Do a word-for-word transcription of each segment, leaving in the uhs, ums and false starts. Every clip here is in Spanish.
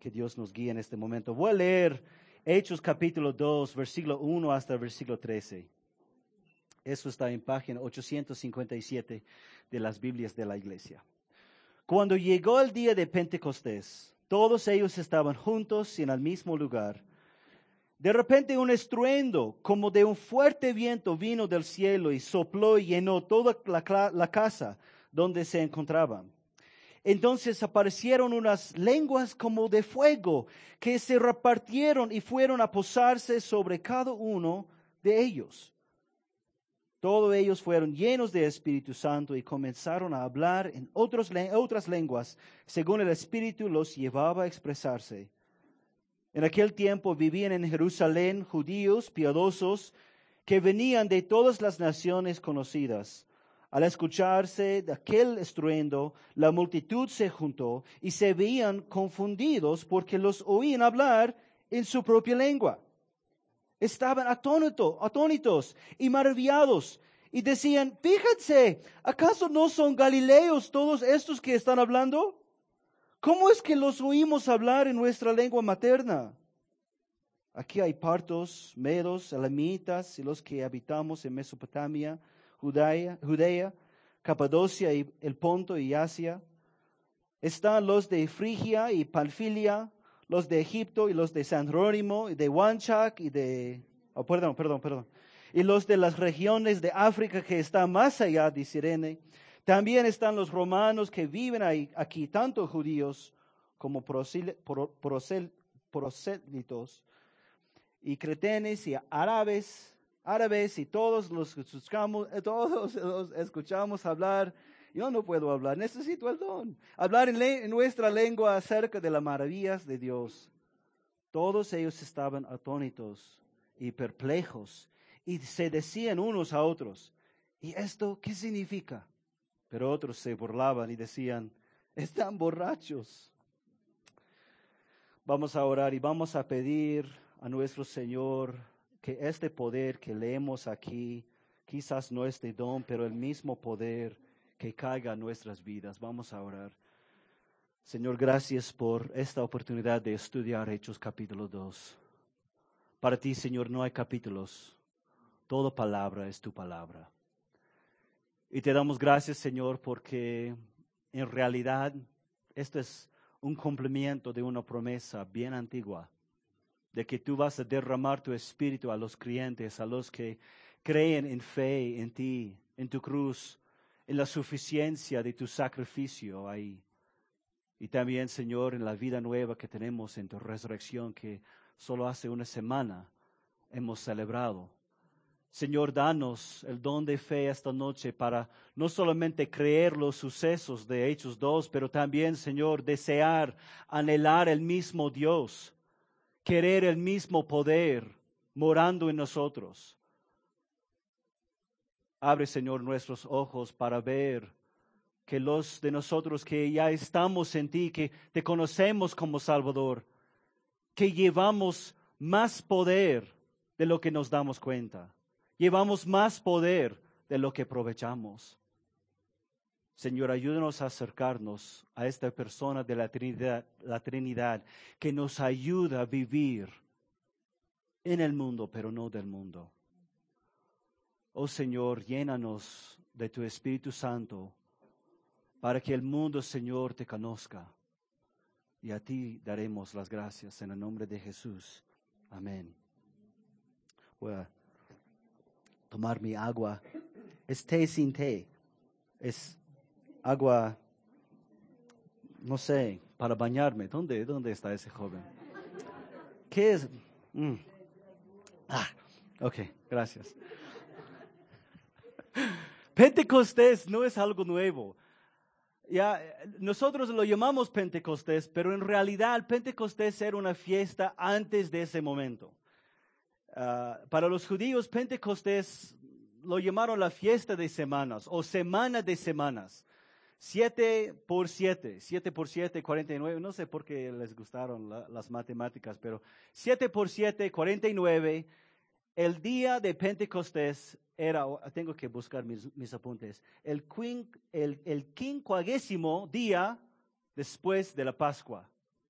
que Dios nos guíe en este momento. Voy a leer Hechos capítulo dos, versículo uno hasta el versículo trece. Eso está en página ochocientos cincuenta y siete de las Biblias de la iglesia. Cuando llegó el día de Pentecostés, todos ellos estaban juntos y en el mismo lugar. De repente un estruendo como de un fuerte viento vino del cielo y sopló y llenó toda la, la casa donde se encontraban. Entonces aparecieron unas lenguas como de fuego que se repartieron y fueron a posarse sobre cada uno de ellos. Todos ellos fueron llenos de Espíritu Santo y comenzaron a hablar en otros, otras lenguas, según el Espíritu los llevaba a expresarse. En aquel tiempo vivían en Jerusalén judíos piadosos que venían de todas las naciones conocidas. Al escucharse de aquel estruendo, la multitud se juntó y se veían confundidos porque los oían hablar en su propia lengua. Estaban atónitos, atónitos y maravillados y decían, fíjense, ¿acaso no son galileos todos estos que están hablando? ¿Cómo es que los oímos hablar en nuestra lengua materna? Aquí hay partos, medos, elamitas y los que habitamos en Mesopotamia, Judea, Judea, Capadocia y el Ponto y Asia. Están los de Frigia y Panfilia, los de Egipto y los de San Jerónimo y de Wanchak y de, oh, perdón, perdón, perdón, y los de las regiones de África que están más allá de Cirene. También están los romanos que viven ahí, aquí, tanto judíos como prosélitos y cretenes y árabes, árabes y todos los escuchamos, todos los escuchamos hablar. Yo no puedo hablar, necesito el don. Hablar en, le- en nuestra lengua acerca de las maravillas de Dios. Todos ellos estaban atónitos y perplejos y se decían unos a otros, ¿y esto qué significa? Pero otros se burlaban y decían, están borrachos. Vamos a orar y vamos a pedir a nuestro Señor que este poder que leemos aquí, quizás no este don, pero el mismo poder que caiga en nuestras vidas. Vamos a orar. Señor, gracias por esta oportunidad de estudiar Hechos capítulo dos. Para ti, Señor, no hay capítulos. Toda palabra es tu palabra. Y te damos gracias, Señor, porque en realidad esto es un cumplimiento de una promesa bien antigua, de que tú vas a derramar tu espíritu a los creyentes, a los que creen en fe en ti, en tu cruz, en la suficiencia de tu sacrificio ahí. Y también, Señor, en la vida nueva que tenemos en tu resurrección, que solo hace una semana hemos celebrado. Señor, danos el don de fe esta noche para no solamente creer los sucesos de Hechos dos, pero también, Señor, desear, anhelar el mismo Dios, querer el mismo poder morando en nosotros. Abre, Señor, nuestros ojos para ver que los de nosotros que ya estamos en ti, que te conocemos como Salvador, que llevamos más poder de lo que nos damos cuenta. Llevamos más poder de lo que aprovechamos. Señor, ayúdanos a acercarnos a esta persona de la Trinidad, la Trinidad, que nos ayuda a vivir en el mundo, pero no del mundo. Oh Señor, llénanos de tu Espíritu Santo para que el mundo, Señor, te conozca. Y a ti daremos las gracias en el nombre de Jesús. Amén. Voy a tomar mi agua. Es té sin té. Es agua, no sé, para bañarme. ¿Dónde, dónde está ese joven? ¿Qué es? Mm. Ah, ok, gracias. Pentecostés no es algo nuevo. Ya, nosotros lo llamamos Pentecostés, pero en realidad Pentecostés era una fiesta antes de ese momento. Uh, para los judíos, Pentecostés lo llamaron la fiesta de semanas o semana de semanas. Siete por siete, siete por siete, cuarenta y nueve. No sé por qué les gustaron la, las matemáticas, pero siete por siete, cuarenta y nueve. El día de Pentecostés era, tengo que buscar mis, mis apuntes, el, quin, el, el quincuagésimo día después de la Pascua.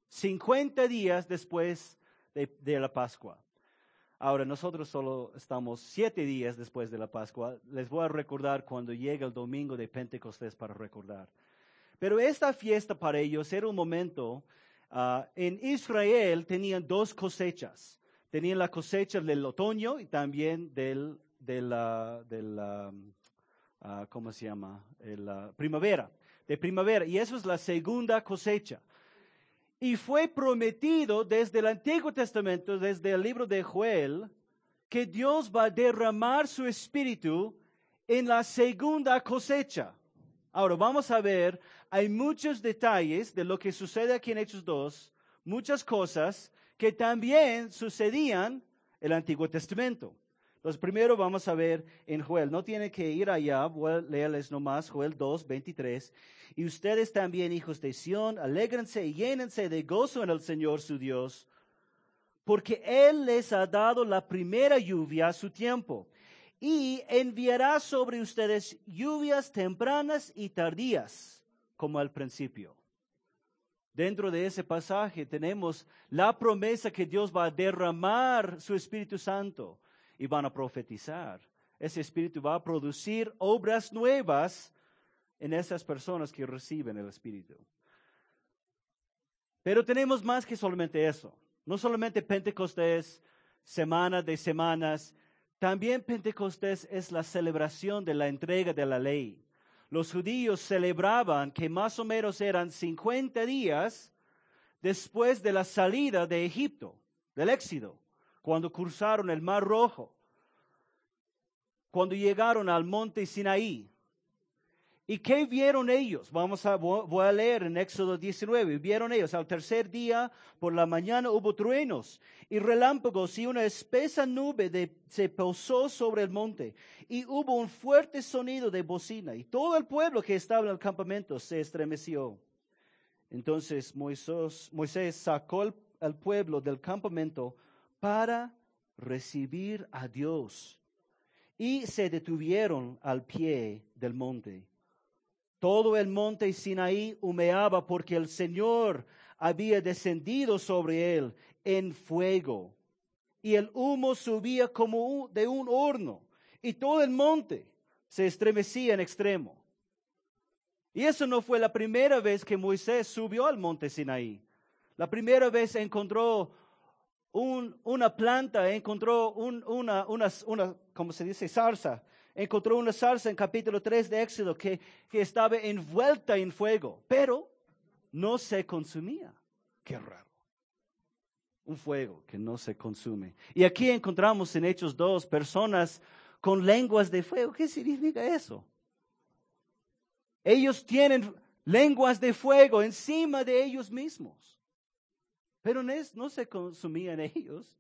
cincuenta días después de, de la Pascua. Ahora, nosotros solo estamos siete días después de la Pascua. Les voy a recordar cuando llega el domingo de Pentecostés para recordar. Pero esta fiesta para ellos era un momento, uh, en Israel tenían dos cosechas. Tenían la cosecha del otoño y también del, de la, de la uh, ¿cómo se llama? La primavera, de primavera. Y eso es la segunda cosecha. Y fue prometido desde el Antiguo Testamento, desde el libro de Joel, que Dios va a derramar su espíritu en la segunda cosecha. Ahora vamos a ver, hay muchos detalles de lo que sucede aquí en Hechos dos, muchas cosas que también sucedían en el Antiguo Testamento. Entonces primero vamos a ver en Joel, no tienen que ir allá, voy a leerles nomás Joel dos, veintitrés. Y ustedes también, hijos de Sión, alégrense y llénense de gozo en el Señor su Dios, porque Él les ha dado la primera lluvia a su tiempo, y enviará sobre ustedes lluvias tempranas y tardías, como al principio. Dentro de ese pasaje tenemos la promesa que Dios va a derramar su Espíritu Santo y van a profetizar. Ese Espíritu va a producir obras nuevas en esas personas que reciben el Espíritu. Pero tenemos más que solamente eso. No solamente Pentecostés, semana de semanas, también Pentecostés es la celebración de la entrega de la ley. Los judíos celebraban que más o menos eran cincuenta días después de la salida de Egipto, del Éxodo, cuando cruzaron el Mar Rojo, cuando llegaron al monte Sinaí. ¿Y qué vieron ellos? Vamos a, voy a leer en Éxodo diecinueve. Vieron ellos, al tercer día por la mañana hubo truenos y relámpagos y una espesa nube de, se posó sobre el monte. Y hubo un fuerte sonido de bocina y todo el pueblo que estaba en el campamento se estremeció. Entonces Moisés, Moisés sacó al, al pueblo del campamento para recibir a Dios. Y se detuvieron al pie del monte. Todo el monte Sinaí humeaba porque el Señor había descendido sobre él en fuego. Y el humo subía como de un horno. Y todo el monte se estremecía en extremo. Y eso no fue la primera vez que Moisés subió al monte Sinaí. La primera vez encontró un, una planta, encontró un, una, una, una, ¿cómo se dice? Zarza. Encontró una zarza en capítulo tres de Éxodo que, que estaba envuelta en fuego, pero no se consumía. Qué raro. Un fuego que no se consume. Y aquí encontramos en Hechos dos personas con lenguas de fuego. ¿Qué significa eso? Ellos tienen lenguas de fuego encima de ellos mismos, pero no se consumían ellos.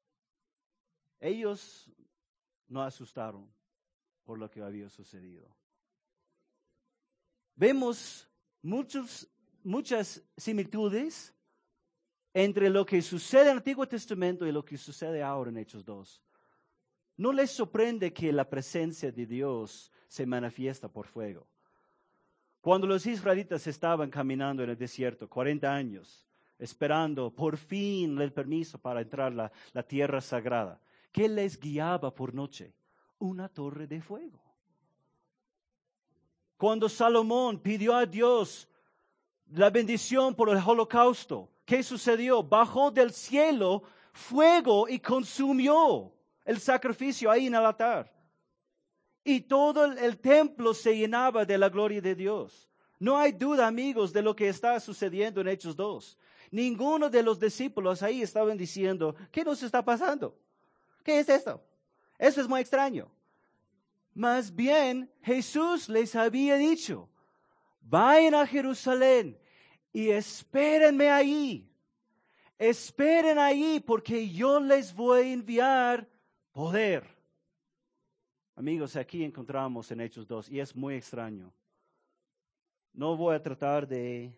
Ellos no asustaron por lo que había sucedido. Vemos muchos, muchas similitudes entre lo que sucede en el Antiguo Testamento y lo que sucede ahora en Hechos dos. No les sorprende que la presencia de Dios se manifiesta por fuego. Cuando los israelitas estaban caminando en el desierto, cuarenta años, esperando por fin el permiso para entrar a la, la tierra sagrada, ¿qué les guiaba por noche? Una torre de fuego. Cuando Salomón pidió a Dios la bendición por el holocausto, ¿qué sucedió? Bajó del cielo fuego y consumió el sacrificio ahí en el altar. Y todo el, el templo se llenaba de la gloria de Dios. No hay duda, amigos, de lo que está sucediendo en Hechos dos. Ninguno de los discípulos ahí estaban diciendo, ¿qué nos está pasando? ¿Qué es esto? Eso es muy extraño. Más bien, Jesús les había dicho, vayan a Jerusalén y espérenme ahí. Esperen ahí porque yo les voy a enviar poder. Amigos, aquí encontramos en Hechos dos y es muy extraño. No voy a tratar de,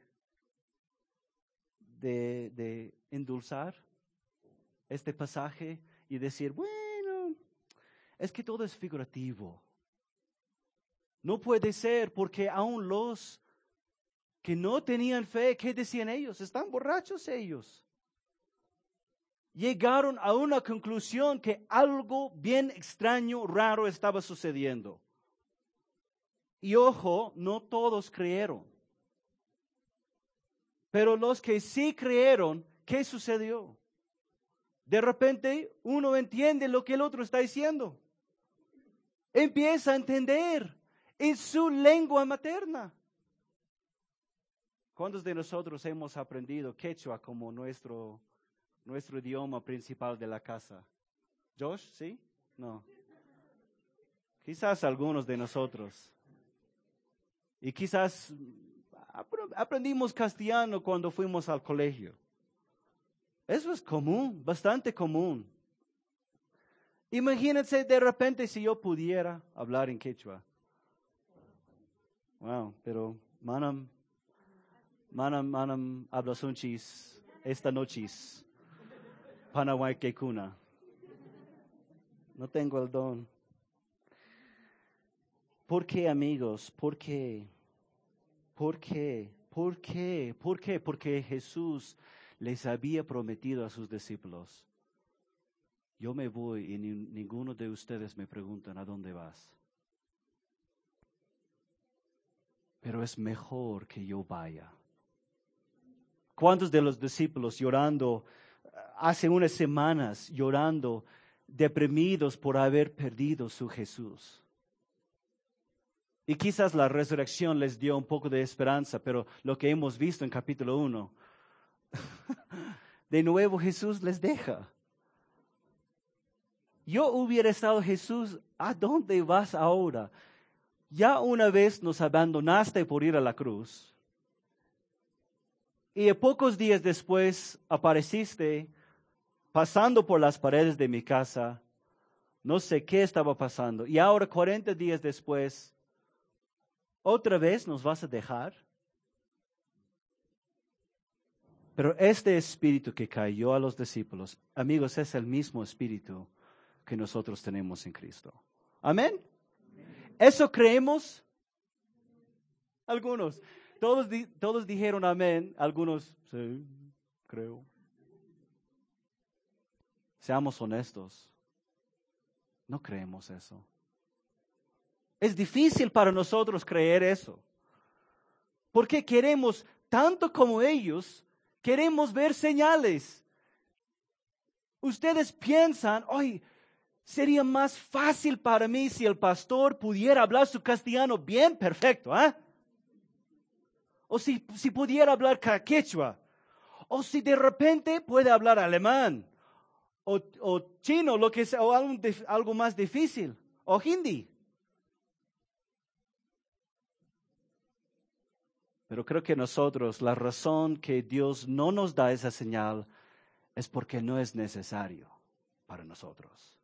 de, de endulzar este pasaje y decir, bueno, es que todo es figurativo. No puede ser porque aún los que no tenían fe. ¿Qué decían ellos? Están borrachos ellos. Llegaron a una conclusión que algo bien extraño, raro estaba sucediendo. Y ojo, no todos creyeron. Pero los que sí creyeron, ¿qué sucedió? De repente uno entiende lo que el otro está diciendo. Empieza a entender en su lengua materna. ¿Cuántos de nosotros hemos aprendido quechua como nuestro, nuestro idioma principal de la casa? ¿Josh? ¿Sí? No. Quizás algunos de nosotros. Y quizás aprendimos castellano cuando fuimos al colegio. Eso es común, bastante común. Imagínense de repente si yo pudiera hablar en quechua. Wow, pero manam, manam, manam, hablasunchis, esta nochis, Panaway Kekuna. No tengo el don. ¿Por qué, amigos? ¿Por qué? ¿Por qué? ¿Por qué? ¿Por qué? Porque Jesús les había prometido a sus discípulos: yo me voy y ni, ninguno de ustedes me preguntan ¿a dónde vas? Pero es mejor que yo vaya. ¿Cuántos de los discípulos llorando hace unas semanas, llorando, deprimidos por haber perdido su Jesús? Y quizás la resurrección les dio un poco de esperanza, pero lo que hemos visto en capítulo uno, de nuevo Jesús les deja. Yo hubiera estado: Jesús, ¿a dónde vas ahora? Ya una vez nos abandonaste por ir a la cruz. Y pocos días después apareciste pasando por las paredes de mi casa. No sé qué estaba pasando. Y ahora, cuarenta días después, ¿otra vez nos vas a dejar? Pero este espíritu que cayó a los discípulos, amigos, es el mismo espíritu que nosotros tenemos en Cristo. ¿Amén? ¿Eso creemos? Algunos. Todos, todos dijeron amén. Algunos, sí, creo. Seamos honestos. No creemos eso. Es difícil para nosotros creer eso. Porque queremos, tanto como ellos, queremos ver señales. Ustedes piensan: hoy sería más fácil para mí si el pastor pudiera hablar su castellano bien, perfecto, ¿ah? ¿eh? O si, si pudiera hablar quechua. O si de repente puede hablar alemán. O, o chino, lo que sea, o algo, algo más difícil. O hindi. Pero creo que nosotros, la razón que Dios no nos da esa señal es porque no es necesario para nosotros.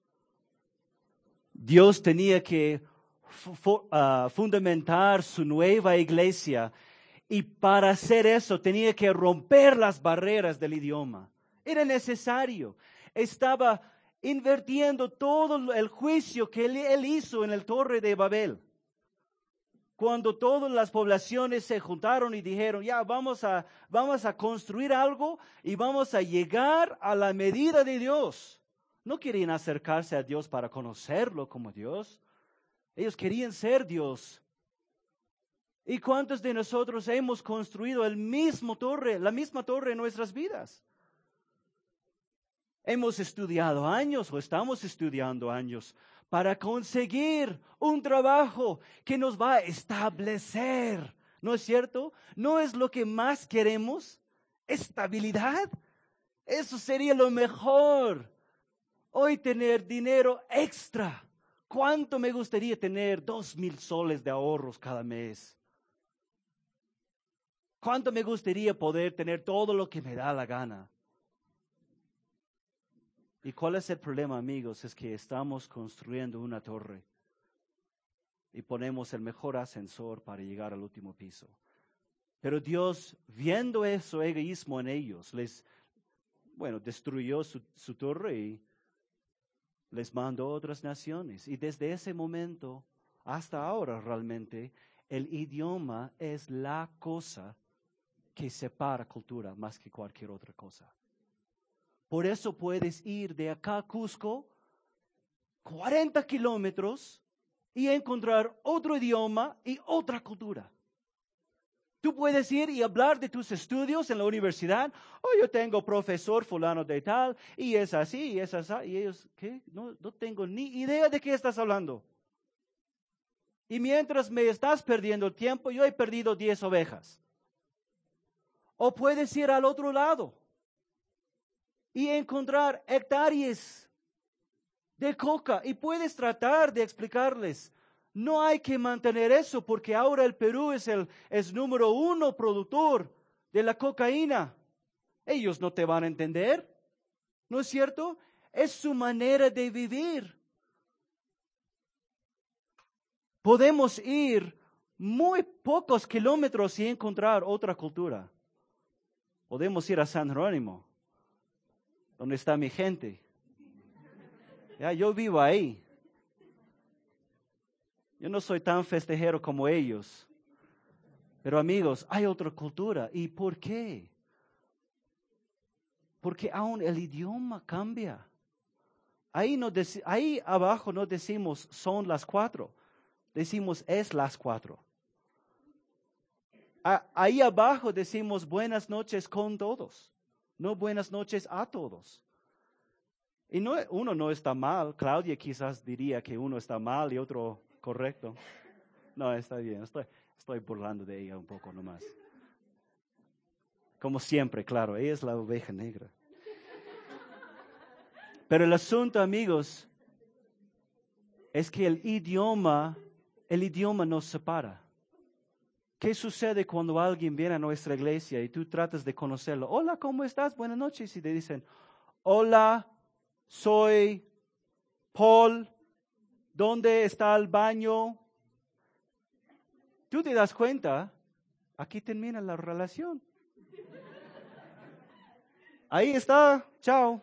Dios tenía que fu- uh, fundamentar su nueva iglesia, y para hacer eso tenía que romper las barreras del idioma. Era necesario. Estaba invirtiendo todo el juicio que él, él hizo en el Torre de Babel. Cuando todas las poblaciones se juntaron y dijeron: ya vamos a, vamos a construir algo y vamos a llegar a la medida de Dios. No querían acercarse a Dios para conocerlo como Dios. Ellos querían ser Dios. ¿Y cuántos de nosotros hemos construido el mismo torre, la misma torre en nuestras vidas? Hemos estudiado años o estamos estudiando años para conseguir un trabajo que nos va a establecer. ¿No es cierto? ¿No es lo que más queremos? ¿Estabilidad? Eso sería lo mejor. Hoy tener dinero extra. ¿Cuánto me gustaría tener dos mil soles de ahorros cada mes? ¿Cuánto me gustaría poder tener todo lo que me da la gana? ¿Y cuál es el problema, amigos? Es que estamos construyendo una torre y ponemos el mejor ascensor para llegar al último piso. Pero Dios, viendo ese egoísmo en ellos, les, bueno, destruyó su, su torre y les mandó a otras naciones. Y desde ese momento hasta ahora realmente El idioma es la cosa que separa cultura más que cualquier otra cosa. Por eso puedes ir de acá a Cusco, cuarenta kilómetros, y encontrar otro idioma y otra cultura. Tú puedes ir y hablar de tus estudios en la universidad. Oh, yo tengo profesor fulano de tal, y es así, y es así. Y ellos, ¿qué? No, no tengo ni idea de qué estás hablando. Y mientras me estás perdiendo el tiempo, yo he perdido diez ovejas. O puedes ir al otro lado y encontrar hectáreas de coca, y puedes tratar de explicarles, no hay que mantener eso porque ahora el Perú es el es número uno productor de la cocaína. Ellos no te van a entender, ¿no es cierto? Es su manera de vivir. Podemos ir muy pocos kilómetros y encontrar otra cultura. Podemos ir a San Jerónimo, donde está mi gente. Ya, yo vivo ahí. Yo no soy tan festejero como ellos. Pero amigos, hay otra cultura. ¿Y por qué? Porque aún el idioma cambia. Ahí, no dec- ahí abajo no decimos son las cuatro. Decimos es las cuatro. A- ahí abajo decimos buenas noches con todos. No buenas noches a todos. Y no, uno no está mal. Claudia quizás diría que uno está mal y otro correcto. No, está bien. Estoy, estoy burlando de ella un poco nomás. Como siempre, claro, ella es la oveja negra. Pero el asunto, amigos, es que el idioma, el idioma nos separa. ¿Qué sucede cuando alguien viene a nuestra iglesia y tú tratas de conocerlo? Hola, ¿cómo estás? Buenas noches. Y te dicen, hola, soy Paul, ¿dónde está el baño? Tú te das cuenta, aquí termina la relación. Ahí está, chao.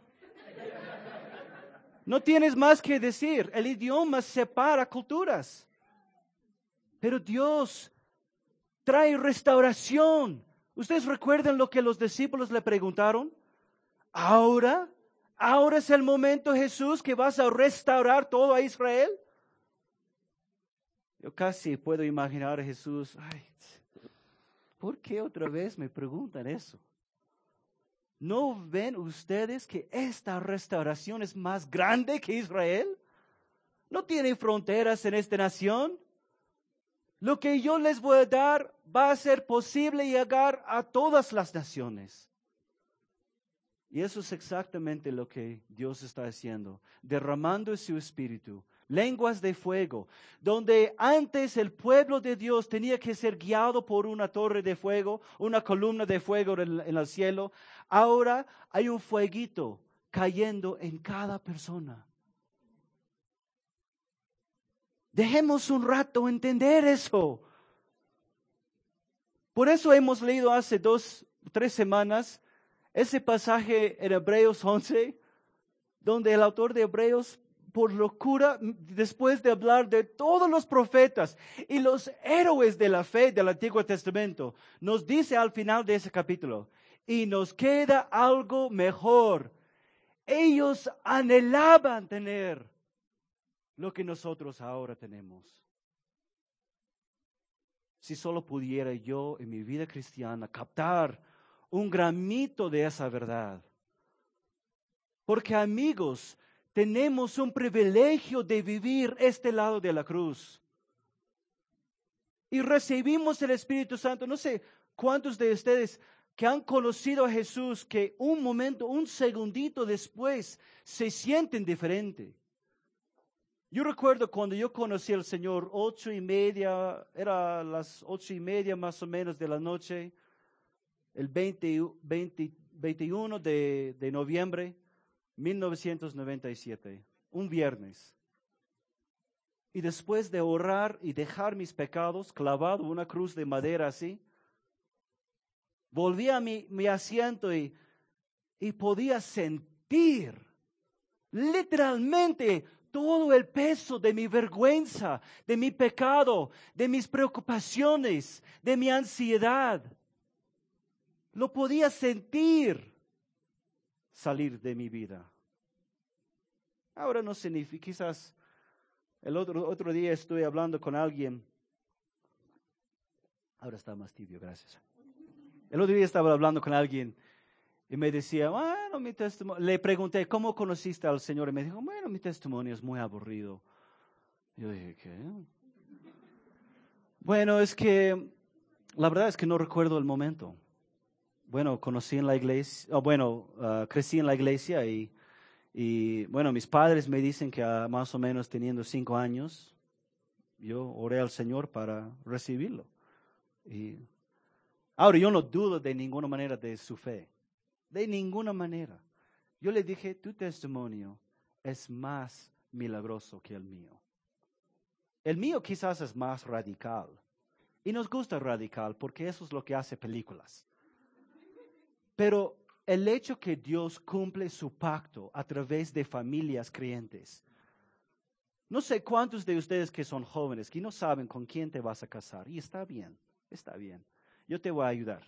No tienes más que decir, el idioma separa culturas. Pero Dios trae restauración. ¿Ustedes recuerdan lo que los discípulos le preguntaron? ¿Ahora? ¿Ahora es el momento, Jesús, que vas a restaurar todo a Israel? Yo casi puedo imaginar a Jesús, ay, ¿por qué otra vez me preguntan eso? ¿No ven ustedes que esta restauración es más grande que Israel? ¿No tienen fronteras en esta nación? Lo que yo les voy a dar va a ser posible llegar a todas las naciones. Y eso es exactamente lo que Dios está haciendo, derramando su espíritu, lenguas de fuego, donde antes el pueblo de Dios tenía que ser guiado por una torre de fuego, una columna de fuego en, en el cielo. Ahora hay un fueguito cayendo en cada persona. Dejemos un rato entender eso. Por eso hemos leído hace dos, tres semanas ese pasaje en Hebreos once, donde el autor de Hebreos, por locura, después de hablar de todos los profetas y los héroes de la fe del Antiguo Testamento, nos dice al final de ese capítulo, y nos queda algo mejor. Ellos anhelaban tener lo que nosotros ahora tenemos. Si solo pudiera yo en mi vida cristiana captar un gramito de esa verdad. Porque amigos, tenemos un privilegio de vivir este lado de la cruz. Y recibimos el Espíritu Santo. No sé cuántos de ustedes que han conocido a Jesús, que un momento, un segundito después, se sienten diferente. Yo recuerdo cuando yo conocí al Señor, ocho y media, era las ocho y media más o menos de la noche, el veinte, veinte, veintiuno de, de noviembre, mil novecientos noventa y siete, un viernes. Y después de orar y dejar mis pecados, clavado en una cruz de madera así, volví a mi, mi asiento y, y podía sentir literalmente todo el peso de mi vergüenza, de mi pecado, de mis preocupaciones, de mi ansiedad. Lo podía sentir salir de mi vida. Ahora no significa, quizás el otro, otro día estoy hablando con alguien. Ahora está más tibio, gracias. El otro día estaba hablando con alguien y me decía, bueno, mi testimonio. Le pregunté, ¿cómo conociste al Señor? Y me dijo, bueno, mi testimonio es muy aburrido. Yo dije, ¿qué? Bueno, es que la verdad es que no recuerdo el momento. Bueno, conocí en la iglesia, oh, bueno, uh, crecí en la iglesia y, y, bueno, mis padres me dicen que uh, más o menos teniendo cinco años, yo oré al Señor para recibirlo. Y ahora yo no dudo de ninguna manera de su fe, de ninguna manera. Yo le dije, tu testimonio es más milagroso que el mío. El mío quizás es más radical. Y nos gusta radical porque eso es lo que hace películas. Pero el hecho que Dios cumple su pacto a través de familias creyentes. No sé cuántos de ustedes que son jóvenes que no saben con quién te vas a casar. Y está bien, está bien. Yo te voy a ayudar.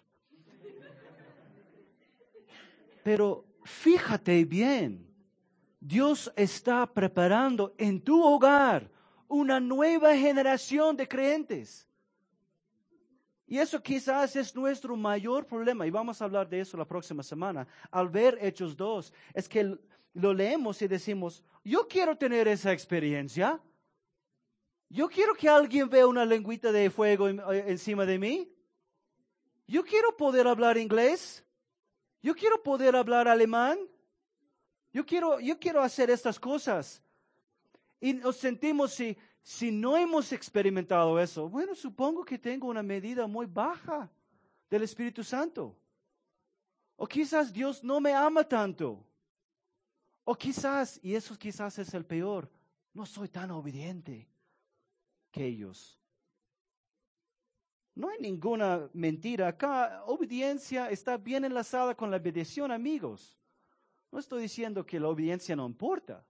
Pero fíjate bien, Dios está preparando en tu hogar una nueva generación de creyentes. Y eso quizás es nuestro mayor problema, y vamos a hablar de eso la próxima semana. Al ver Hechos dos, es que lo leemos y decimos, yo quiero tener esa experiencia. Yo quiero que alguien vea una lengüita de fuego encima de mí. Yo quiero poder hablar inglés. Yo quiero poder hablar alemán. Yo quiero, yo quiero hacer estas cosas. Y nos sentimos, si, si no hemos experimentado eso, bueno, supongo que tengo una medida muy baja del Espíritu Santo. O quizás Dios no me ama tanto. O quizás, y eso quizás es el peor, no soy tan obediente que ellos. No hay ninguna mentira acá. Obediencia está bien enlazada con la bendición, amigos. No estoy diciendo que la obediencia no importa.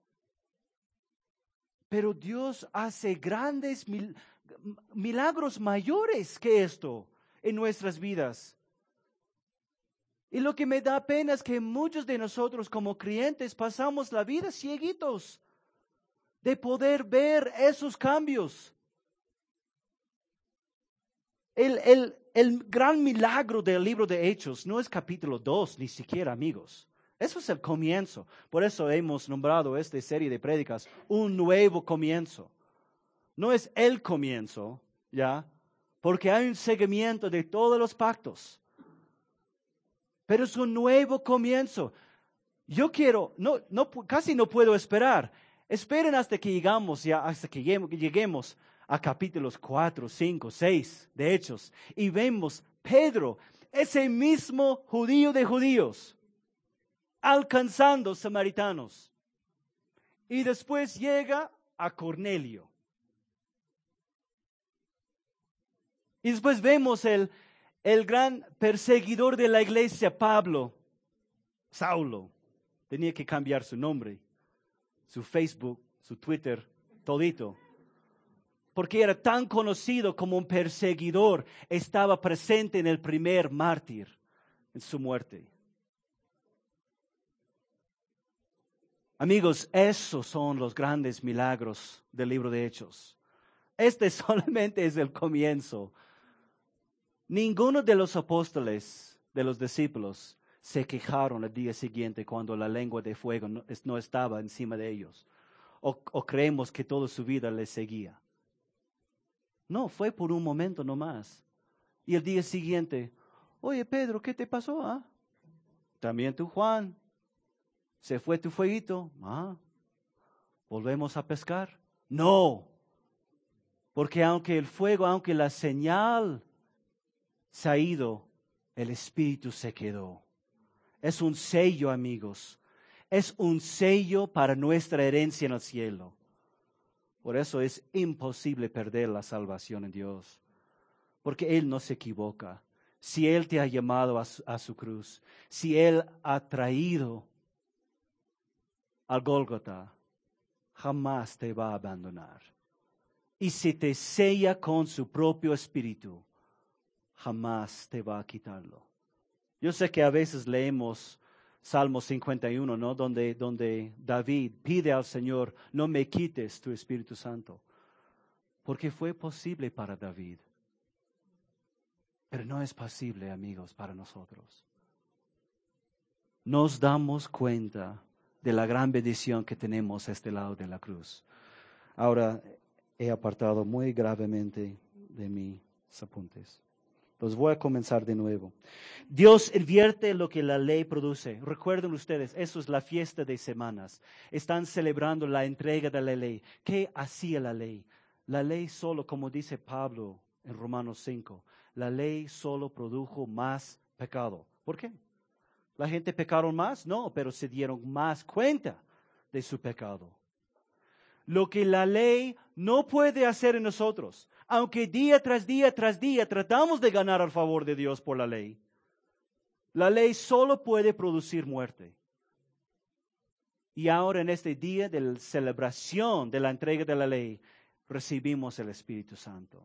Pero Dios hace grandes mil, milagros mayores que esto en nuestras vidas. Y lo que me da pena es que muchos de nosotros como creyentes pasamos la vida cieguitos de poder ver esos cambios. El, el, el gran milagro del libro de Hechos no es capítulo dos, ni siquiera, amigos. Eso es el comienzo. Por eso hemos nombrado esta serie de prédicas un nuevo comienzo. No es el comienzo, ¿ya? Porque hay un seguimiento de todos los pactos. Pero es un nuevo comienzo. Yo quiero, no, no, casi no puedo esperar. Esperen hasta que llegamos, ya, hasta que lleguemos a capítulos cuatro, cinco, seis de Hechos. Y vemos Pedro, ese mismo judío de judíos, alcanzando samaritanos. Y después llega a Cornelio. Y después vemos el, el gran perseguidor de la iglesia, Pablo, Saulo. Tenía que cambiar su nombre, su Facebook, su Twitter, todito. Porque era tan conocido como un perseguidor. Estaba presente en el primer mártir, en su muerte. Amigos, esos son los grandes milagros del libro de Hechos. Este solamente es el comienzo. Ninguno de los apóstoles, de los discípulos, se quejaron al día siguiente cuando la lengua de fuego no, no estaba encima de ellos. O, o creemos que toda su vida les seguía. No, fue por un momento nomás. Y el día siguiente, oye Pedro, ¿qué te pasó? Ah? También tú, Juan. ¿Se fue tu fueguito? Ah, ¿volvemos a pescar? No, porque aunque el fuego, aunque la señal se ha ido, el Espíritu se quedó. Es un sello, amigos. Es un sello para nuestra herencia en el cielo. Por eso es imposible perder la salvación en Dios, porque Él no se equivoca. Si Él te ha llamado a su, a su cruz, si Él ha traído al Gólgota, jamás te va a abandonar. Y si te sella con su propio espíritu, jamás te va a quitarlo. Yo sé que a veces leemos Salmo cincuenta y uno, ¿no? Donde, donde David pide al Señor, no me quites tu Espíritu Santo. Porque fue posible para David. Pero no es posible, amigos, para nosotros. Nos damos cuenta de la gran bendición que tenemos a este lado de la cruz. Ahora he apartado muy gravemente de mis apuntes. Los voy a comenzar de nuevo. Dios invierte lo que la ley produce. Recuerden ustedes, eso es la fiesta de semanas. Están celebrando la entrega de la ley. ¿Qué hacía la ley? La ley solo, como dice Pablo en Romanos cinco, la ley solo produjo más pecado. ¿Por qué? ¿La gente pecaron más? No, pero se dieron más cuenta de su pecado. Lo que la ley no puede hacer en nosotros, aunque día tras día tras día tratamos de ganar al favor de Dios por la ley, la ley solo puede producir muerte. Y ahora en este día de la celebración de la entrega de la ley, recibimos el Espíritu Santo.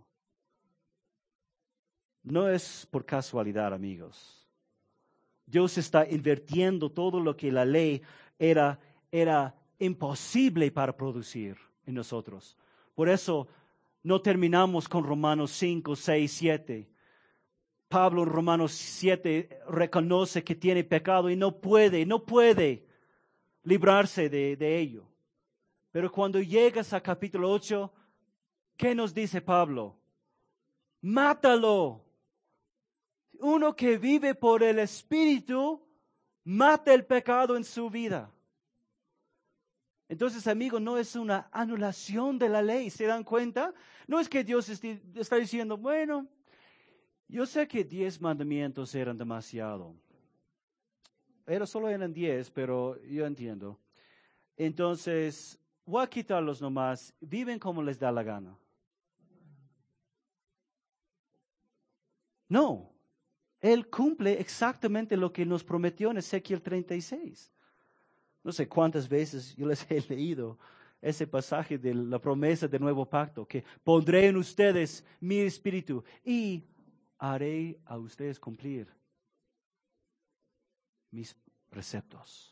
No es por casualidad, amigos. Dios está invirtiendo todo lo que la ley era, era imposible para producir en nosotros. Por eso no terminamos con Romanos cinco, seis, siete. Pablo en Romanos siete reconoce que tiene pecado y no puede, no puede librarse de, de ello. Pero cuando llegas a capítulo ocho, ¿qué nos dice Pablo? Mátalo. Uno que vive por el Espíritu, mata el pecado en su vida. Entonces, amigo, no es una anulación de la ley, ¿se dan cuenta? No es que Dios está diciendo, bueno, yo sé que diez mandamientos eran demasiado. Era solo eran diez, pero yo entiendo. Entonces, voy a quitarlos nomás, viven como les da la gana. No, Él cumple exactamente lo que nos prometió en Ezequiel treinta y seis. No sé cuántas veces yo les he leído ese pasaje de la promesa del nuevo pacto, que pondré en ustedes mi espíritu y haré a ustedes cumplir mis preceptos.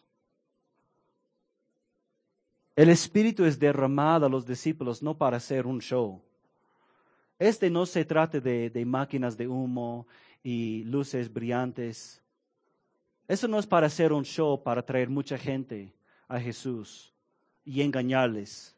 El espíritu es derramado a los discípulos no para hacer un show. Este no se trata de, de máquinas de humo y luces brillantes. Eso no es para hacer un show, para traer mucha gente a Jesús y engañarles.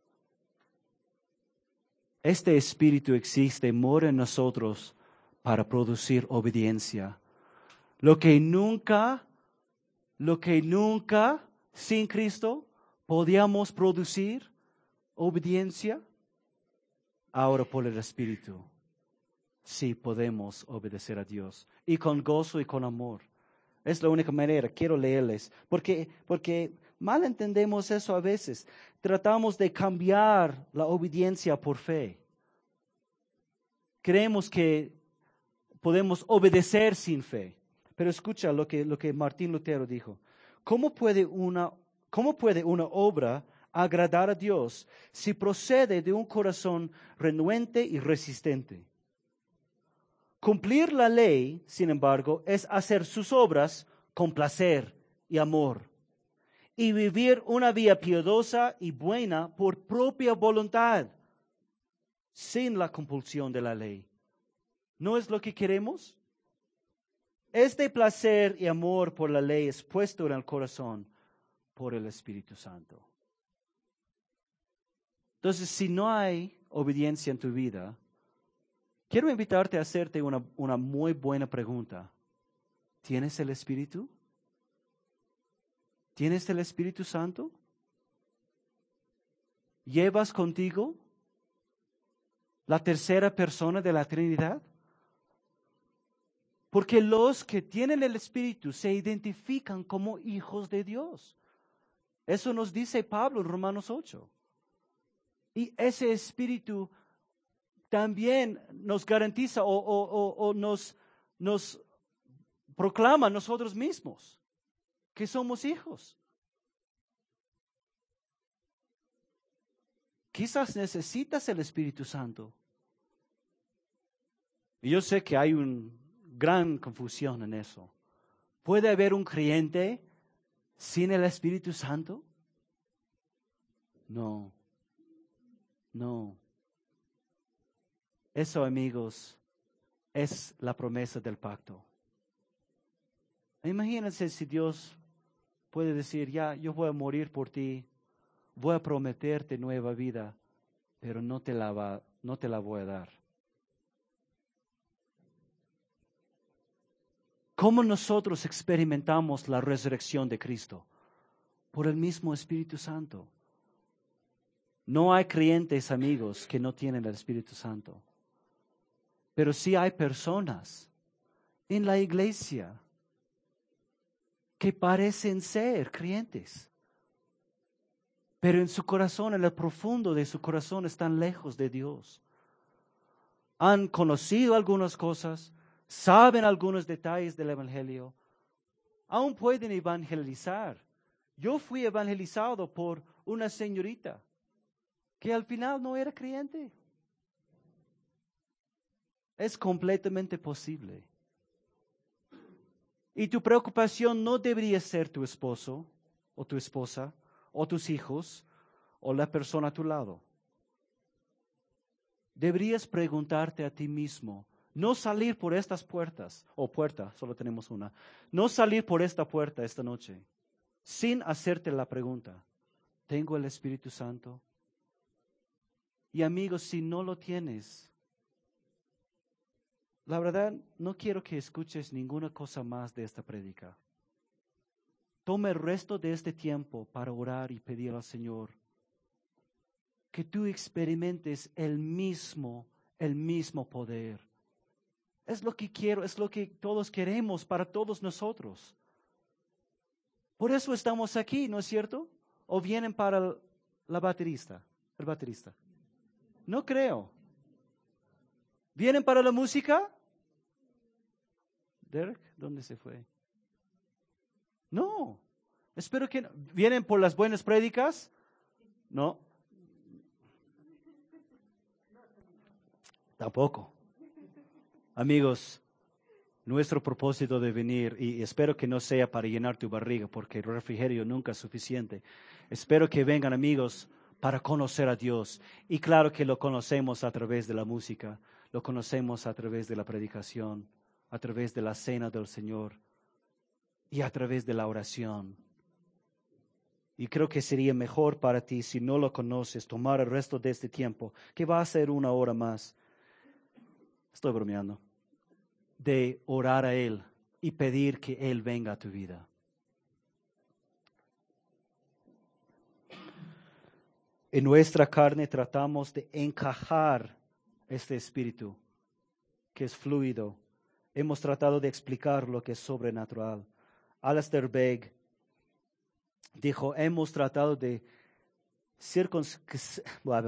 Este espíritu existe, mora en nosotros para producir obediencia. Lo que nunca, lo que nunca sin Cristo podíamos producir, obediencia, ahora por el Espíritu, sí podemos obedecer a Dios. Y con gozo y con amor. Es la única manera. Quiero leerles. Porque, porque mal entendemos eso a veces. Tratamos de cambiar la obediencia por fe. Creemos que podemos obedecer sin fe. Pero escucha lo que, lo que Martín Lutero dijo. ¿Cómo puede una, cómo puede una obra agradar a Dios si procede de un corazón renuente y resistente? Cumplir la ley, sin embargo, es hacer sus obras con placer y amor y vivir una vida piadosa y buena por propia voluntad, sin la compulsión de la ley. ¿No es lo que queremos? Este placer y amor por la ley es puesto en el corazón por el Espíritu Santo. Entonces, si no hay obediencia en tu vida, quiero invitarte a hacerte una, una muy buena pregunta. ¿Tienes el Espíritu? ¿Tienes el Espíritu Santo? ¿Llevas contigo la tercera persona de la Trinidad? Porque los que tienen el Espíritu se identifican como hijos de Dios. Eso nos dice Pablo en Romanos ocho. Y ese Espíritu también nos garantiza o, o, o, o nos, nos proclama a nosotros mismos que somos hijos. Quizás necesitas el Espíritu Santo. Y yo sé que hay una gran confusión en eso. ¿Puede haber un creyente sin el Espíritu Santo? No, no. Eso, amigos, es la promesa del pacto. Imagínense si Dios puede decir, ya, yo voy a morir por ti, voy a prometerte nueva vida, pero no te la, va, no te la voy a dar. ¿Cómo nosotros experimentamos la resurrección de Cristo? Por el mismo Espíritu Santo. No hay creyentes, amigos, que no tienen el Espíritu Santo. Pero sí hay personas en la iglesia que parecen ser creyentes. Pero en su corazón, en el profundo de su corazón, están lejos de Dios. Han conocido algunas cosas, saben algunos detalles del Evangelio, aún pueden evangelizar. Yo fui evangelizado por una señorita que al final no era creyente. Es completamente posible. Y tu preocupación no debería ser tu esposo o tu esposa o tus hijos o la persona a tu lado. Deberías preguntarte a ti mismo, no salir por estas puertas, o puerta, solo tenemos una, no salir por esta puerta esta noche sin hacerte la pregunta, ¿tengo el Espíritu Santo? Y amigos, si no lo tienes, la verdad no quiero que escuches ninguna cosa más de esta prédica. Toma el resto de este tiempo para orar y pedir al Señor que tú experimentes el mismo, el mismo poder. Es lo que quiero, es lo que todos queremos para todos nosotros. Por eso estamos aquí, ¿no es cierto? ¿O vienen para el, la baterista, el baterista? No creo. ¿Vienen para la música? Derek, ¿dónde se fue? No. Espero que no. ¿Vienen por las buenas prédicas? No. Tampoco. Amigos, nuestro propósito de venir, y espero que no sea para llenar tu barriga, porque el refrigerio nunca es suficiente. Espero que vengan, amigos, para conocer a Dios. Y claro que lo conocemos a través de la música, lo conocemos a través de la predicación, a través de la cena del Señor y a través de la oración. Y creo que sería mejor para ti, si no lo conoces, tomar el resto de este tiempo, que va a ser una hora más. Estoy bromeando. De orar a Él y pedir que Él venga a tu vida. En nuestra carne tratamos de encajar este espíritu que es fluido. Hemos tratado de explicar lo que es sobrenatural. Alistair Begg dijo, hemos tratado de circunscribir,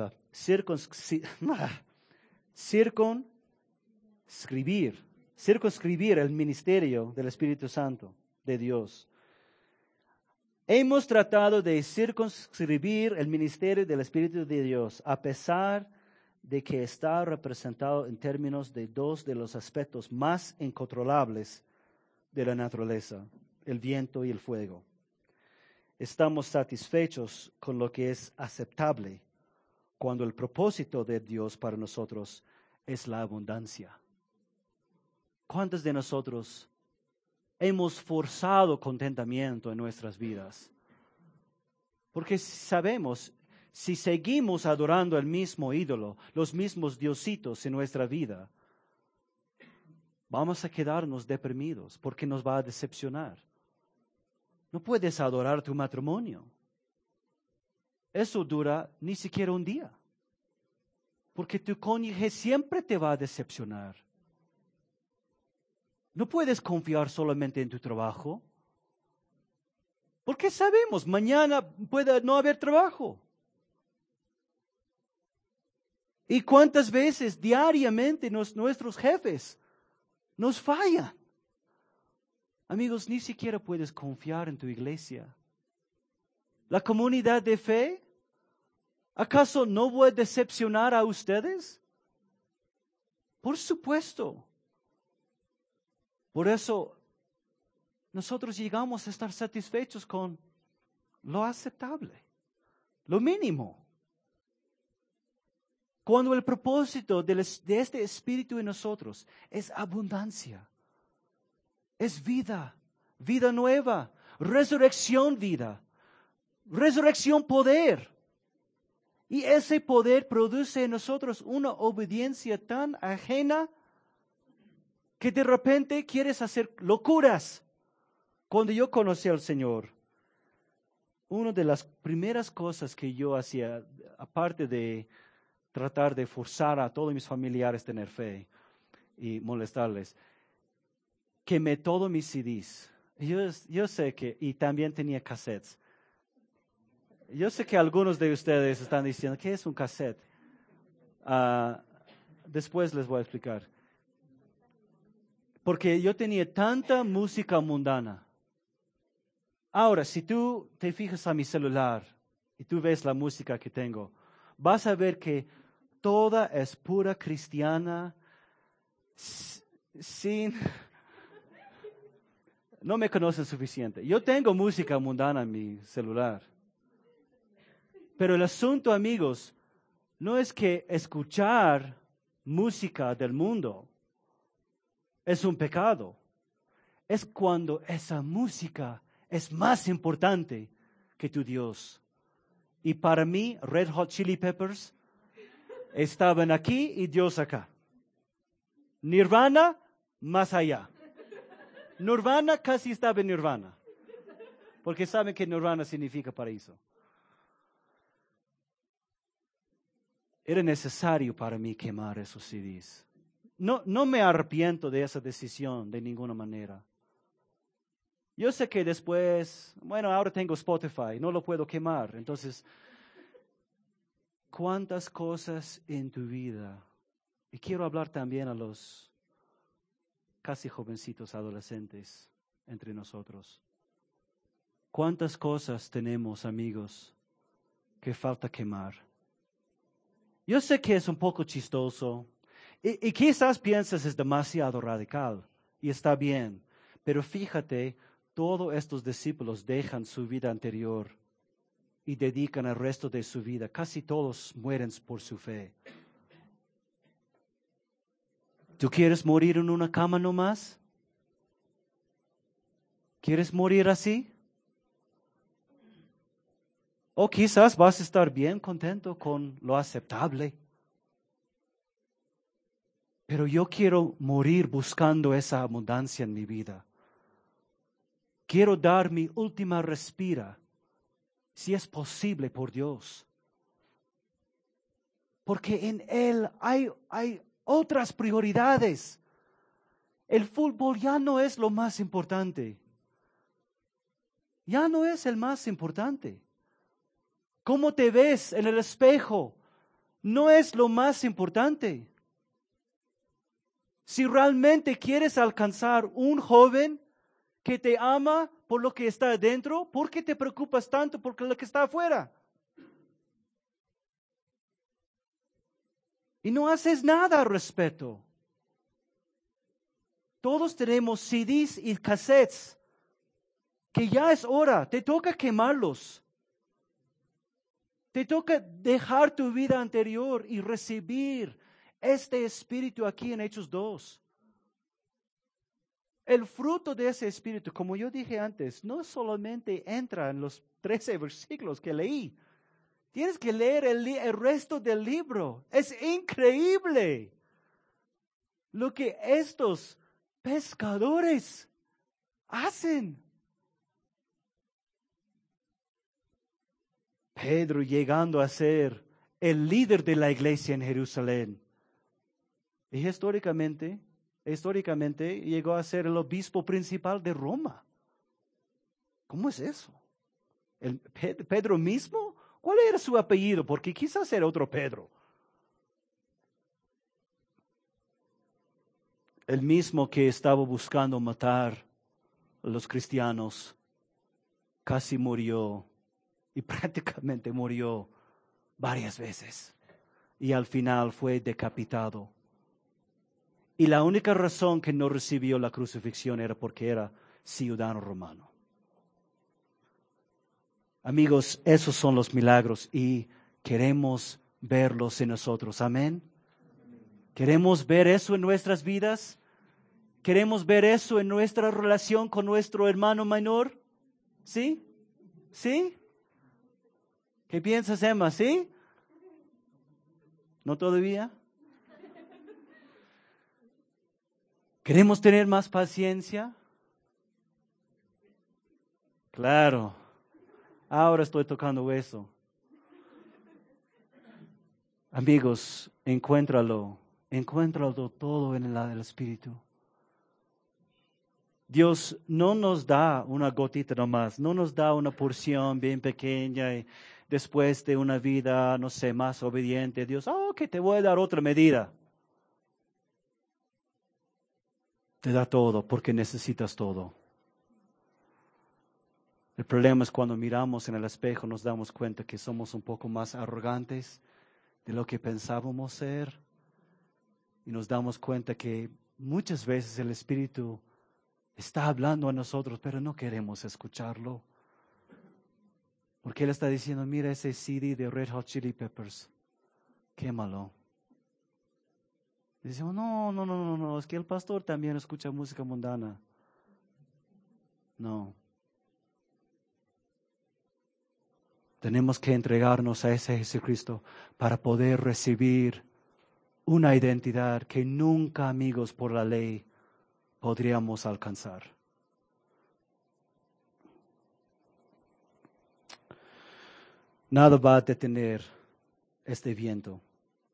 circunscribir, circunscribir el ministerio del Espíritu Santo de Dios. Hemos tratado de circunscribir el ministerio del Espíritu de Dios, a pesar de que está representado en términos de dos de los aspectos más incontrolables de la naturaleza, el viento y el fuego. Estamos satisfechos con lo que es aceptable cuando el propósito de Dios para nosotros es la abundancia. ¿Cuántos de nosotros hemos forzado contentamiento en nuestras vidas? Porque sabemos, si seguimos adorando el mismo ídolo, los mismos diositos en nuestra vida, vamos a quedarnos deprimidos porque nos va a decepcionar. No puedes adorar tu matrimonio. Eso dura ni siquiera un día. Porque tu cónyuge siempre te va a decepcionar. No puedes confiar solamente en tu trabajo. Porque sabemos, mañana puede no haber trabajo. ¿Y cuántas veces diariamente nos, nuestros jefes nos fallan? Amigos, ni siquiera puedes confiar en tu iglesia. La comunidad de fe, ¿Acaso no voy a decepcionar a ustedes? Por supuesto. Por eso nosotros llegamos a estar satisfechos con lo aceptable, lo mínimo. Cuando el propósito de este Espíritu en nosotros es abundancia, es vida, vida nueva, resurrección vida, resurrección poder. Y ese poder produce en nosotros una obediencia tan ajena que de repente quieres hacer locuras. Cuando yo conocí al Señor, una de las primeras cosas que yo hacía, aparte de tratar de forzar a todos mis familiares a tener fe y molestarles, quemé todos mis C Ds. Yo, yo sé que, y también tenía cassettes. Yo sé que algunos de ustedes están diciendo, ¿qué es un cassette? Uh, después les voy a explicar. Porque yo tenía tanta música mundana. Ahora, si tú te fijas a mi celular y tú ves la música que tengo, vas a ver que toda es pura cristiana, sin... No me conocen suficiente. Yo tengo música mundana en mi celular. Pero el asunto, amigos, no es que escuchar música del mundo es un pecado. Es cuando esa música es más importante que tu Dios. Y para mí, Red Hot Chili Peppers estaban aquí y Dios acá. Nirvana, más allá. Nirvana casi estaba en Nirvana. Porque saben que Nirvana significa paraíso. Era necesario para mí quemar esos C Ds. No, no me arrepiento de esa decisión de ninguna manera. Yo sé que después, bueno, ahora tengo Spotify, no lo puedo quemar. Entonces, ¿cuántas cosas en tu vida? Y quiero hablar también a los casi jovencitos adolescentes entre nosotros. ¿Cuántas cosas tenemos, amigos, que falta quemar? Yo sé que es un poco chistoso y, y quizás piensas es demasiado radical y está bien, pero fíjate, todos estos discípulos dejan su vida anterior y dedican el resto de su vida. Casi todos mueren por su fe. ¿Tú quieres morir en una cama nomás? ¿Quieres morir así? O quizás vas a estar bien contento con lo aceptable. Pero yo quiero morir buscando esa abundancia en mi vida. Quiero dar mi última respira, si es posible, por Dios. Porque en Él hay, hay otras prioridades. El fútbol ya no es lo más importante. Ya no es el más importante. ¿Cómo te ves en el espejo? No es lo más importante. Si realmente quieres alcanzar un joven que te ama por lo que está adentro, ¿por qué te preocupas tanto por lo que está afuera? Y no haces nada al respecto. Todos tenemos C Ds y cassettes que ya es hora, te toca quemarlos. Te toca dejar tu vida anterior y recibir este espíritu aquí en Hechos dos. El fruto de ese espíritu, como yo dije antes, no solamente entra en los trece versículos que leí. Tienes que leer el, el resto del libro. Es increíble lo que estos pescadores hacen. Pedro llegando a ser el líder de la iglesia en Jerusalén. Y históricamente, históricamente llegó a ser el obispo principal de Roma. ¿Cómo es eso? ¿El Pedro mismo? ¿Cuál era su apellido? Porque quizás era otro Pedro. El mismo que estaba buscando matar a los cristianos, casi murió y prácticamente murió varias veces. Y al final fue decapitado. Y la única razón que no recibió la crucifixión era porque era ciudadano romano. Amigos, esos son los milagros y queremos verlos en nosotros. Amén. ¿Queremos ver eso en nuestras vidas? ¿Queremos ver eso en nuestra relación con nuestro hermano menor? ¿Sí? ¿Sí? ¿Qué piensas, Emma? ¿Sí? ¿No todavía? ¿Queremos tener más paciencia? Claro. Ahora estoy tocando eso. Amigos, encuéntralo. Encuéntralo todo en el Espíritu. Dios no nos da una gotita nomás, no nos da una porción bien pequeña y después de una vida, no sé, más obediente. Dios, oh, que te voy a dar otra medida. Te da todo porque necesitas todo. El problema es cuando miramos en el espejo nos damos cuenta que somos un poco más arrogantes de lo que pensábamos ser y nos damos cuenta que muchas veces el Espíritu está hablando a nosotros, pero no queremos escucharlo. Porque Él está diciendo, mira ese C D de Red Hot Chili Peppers, quémalo. Y decimos, no, no, no, no, no, es que el pastor también escucha música mundana. No. Tenemos que entregarnos a ese Jesucristo para poder recibir una identidad que nunca, amigos, por la ley podríamos alcanzar. Nada va a detener este viento.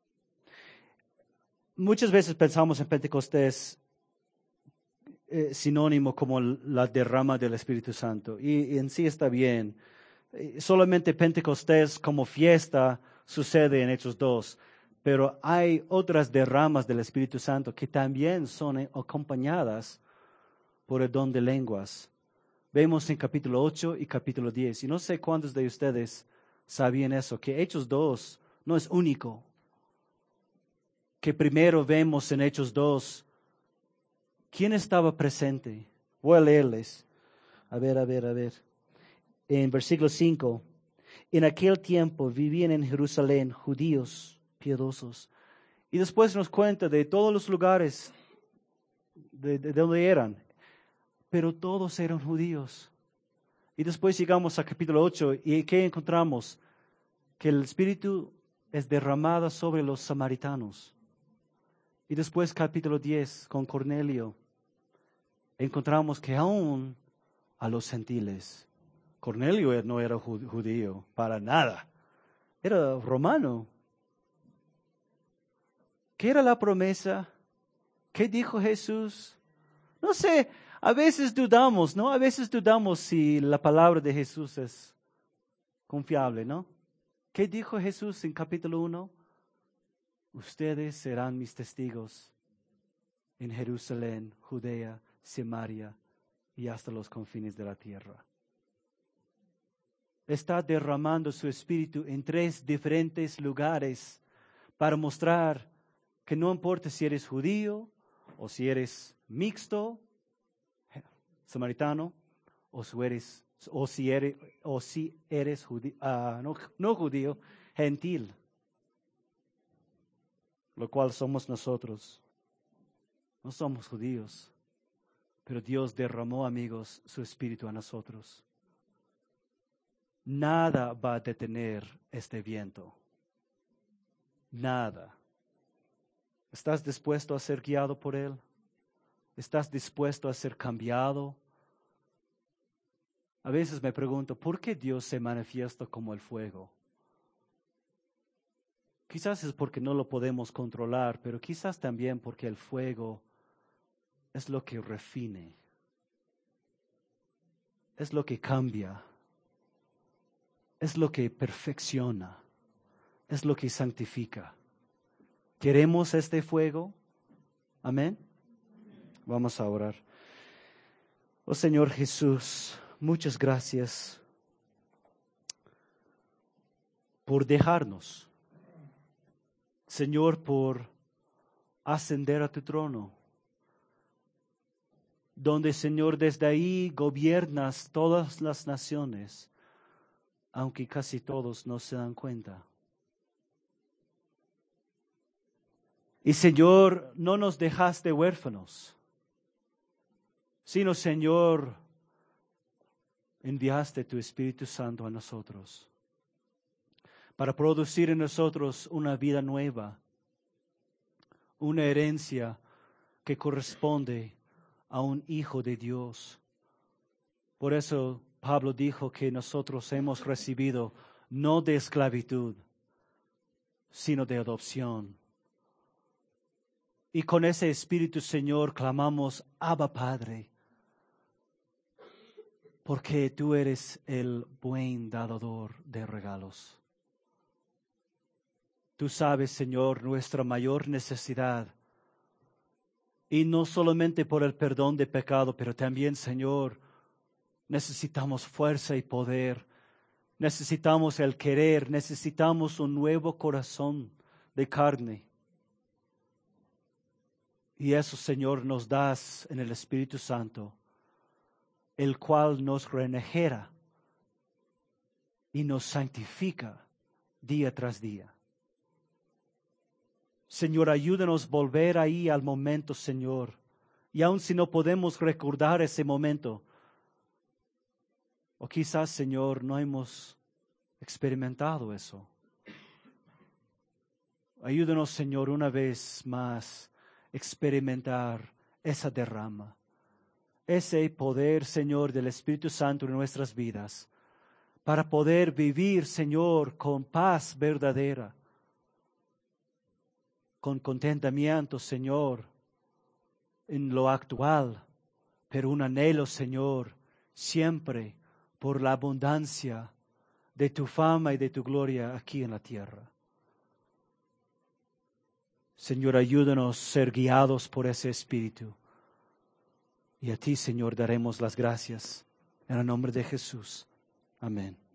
Muchas veces pensamos en Pentecostés eh, sinónimo como la derrama del Espíritu Santo y, y en sí está bien. Solamente Pentecostés como fiesta sucede en Hechos dos, pero hay otras derramas del Espíritu Santo que también son acompañadas por el don de lenguas. Vemos en capítulo ocho y capítulo diez, y no sé cuántos de ustedes sabían eso, que Hechos dos no es único, que primero vemos en Hechos dos, ¿quién estaba presente? Voy a leerles, a ver, a ver, a ver. En versículo cinco, en aquel tiempo vivían en Jerusalén judíos piadosos. Y después nos cuenta de todos los lugares de, de donde eran, pero todos eran judíos. Y después llegamos a capítulo ocho y ¿qué encontramos? Que el Espíritu es derramado sobre los samaritanos. Y después capítulo diez con Cornelio, encontramos que aún a los gentiles. Cornelio no era judío, para nada. Era romano. ¿Qué era la promesa? ¿Qué dijo Jesús? No sé, a veces dudamos, ¿no? A veces dudamos si la palabra de Jesús es confiable, ¿no? ¿Qué dijo Jesús en capítulo uno? Ustedes serán mis testigos en Jerusalén, Judea, Samaria y hasta los confines de la tierra. Está derramando su espíritu en tres diferentes lugares para mostrar que no importa si eres judío o si eres mixto, samaritano, o si eres, o si eres, o si eres judío, uh, no, no judío, gentil, lo cual somos nosotros. No somos judíos, pero Dios derramó, amigos, su espíritu a nosotros. Nada va a detener este viento. Nada. ¿Estás dispuesto a ser guiado por Él? ¿Estás dispuesto a ser cambiado? A veces me pregunto, ¿por qué Dios se manifiesta como el fuego? Quizás es porque no lo podemos controlar, pero quizás también porque el fuego es lo que refine, es lo que cambia, es lo que perfecciona, es lo que santifica. ¿Queremos este fuego? Amén. Vamos a orar. Oh Señor Jesús, muchas gracias por dejarnos. Señor, por ascender a tu trono, donde, Señor, desde ahí gobiernas todas las naciones, aunque casi todos no se dan cuenta. Y, Señor, no nos dejaste huérfanos, sino, Señor, enviaste tu Espíritu Santo a nosotros para producir en nosotros una vida nueva, una herencia que corresponde a un hijo de Dios. Por eso Pablo dijo que nosotros hemos recibido no de esclavitud, sino de adopción. Y con ese Espíritu, Señor, clamamos, Abba, Padre, porque tú eres el buen dador de regalos. Tú sabes, Señor, nuestra mayor necesidad. Y no solamente por el perdón de pecado, pero también, Señor, necesitamos fuerza y poder. Necesitamos el querer, necesitamos un nuevo corazón de carne. Y eso, Señor, nos das en el Espíritu Santo, el cual nos regenera y nos santifica día tras día. Señor, ayúdanos a volver ahí al momento, Señor. Y aun si no podemos recordar ese momento, o quizás, Señor, no hemos experimentado eso. Ayúdanos, Señor, una vez más experimentar esa derrama, ese poder, Señor, del Espíritu Santo en nuestras vidas, para poder vivir, Señor, con paz verdadera, con contentamiento, Señor, en lo actual, pero un anhelo, Señor, siempre por la abundancia de tu fama y de tu gloria aquí en la tierra. Señor, ayúdanos a ser guiados por ese Espíritu. Y a ti, Señor, daremos las gracias. En el nombre de Jesús. Amén.